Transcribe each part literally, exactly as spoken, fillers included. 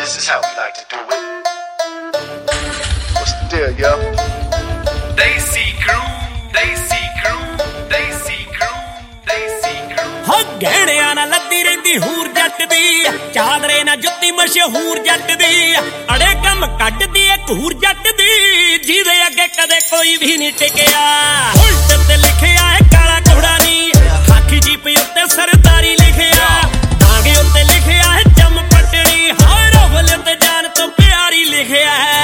This is how we like to do it. What's the deal, yo? Desi crew, Desi crew, Desi crew, Desi crew. हो गहणिया ना लद्दी रहिंदी हूर जट दी, चादरे ना जुत्ती मशहूर जट दी, अड़े कम कट दी एक हूर जट दी, जिदे अगे कदे कोई भी नहीं टिकया। उल्ट ते लिखिया है काला घोड़ा नी, हाथी जीप उत्ते सरदारी लिखिया, आगे उत्ते लिखिया है जम पटड़ी, हाय रोवल ते जान तो प्यारी लिखिया है।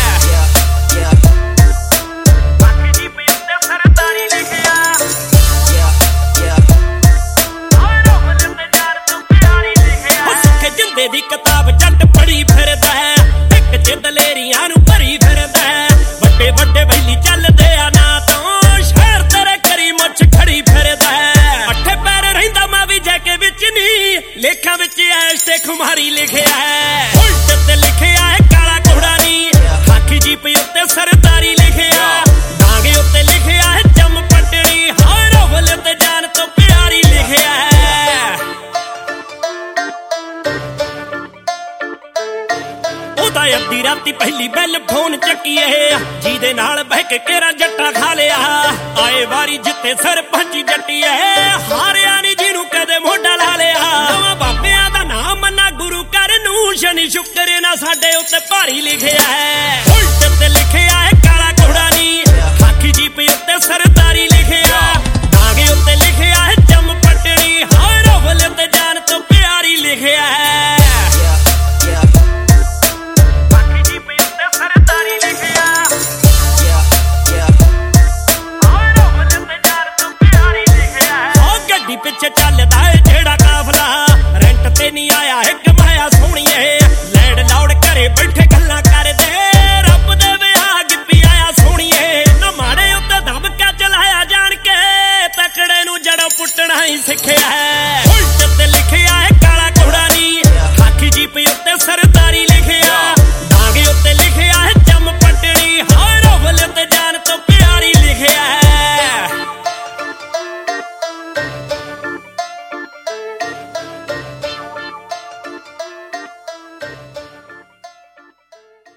दी किताब जट पढ़ी फिरदा है, एक च दलेरियां नू भरी फिरदा है, वड्डे वड्डे बैली चलदे आ ना तो शहर तेरे करी मुछ खड़ी फिरदा है। अठे पैर रहिंदा मैं भी जैके विच नी, लेखां विच ऐश ते खुमारी लिखिया है। उल्ट ते लिखिया है काला घोड़ा नी, हाथी जीप उत्ते सरदारी लिखिया, डांगे उत्ते लिखिया है जम पटड़ी, हाय रोवल ते जान तो प्यारी लिखिया है। अद्धी राती पहली बैल फोन चकीए, जिदे नाल बह के केरा जट्टा खा लिया, आए वारी जिते सरपंच जट्टीए, हारिया नी जिनू कदे मोढा ला लिया। नवां बाबियां दा नाम मन्ना गुरु कर नू, शनि शुक्र ना साडे उत्ते भारी लिखिया है। उल्ट ते लिखिया है काला घोड़ा नी, हाथी जीप उत्ते सरदारी लिखिया, आगे उत्ते लिखिया है जम पटड़ी, हाय रोवल ते जान तो प्यारी लिखिया है। पिछे चलदा है जेड़ा काफला, रेंट ते नहीं आया है कमाया सोहणीए, लैंड लौड़ घरे बैठे गल्लां करदे, रब दे विआह गिप्पी आया सोहणीए, न माड़े उत्ते दबका चलाया जान के, तकड़े नू जड़ों पुट्टना ही सिखिया।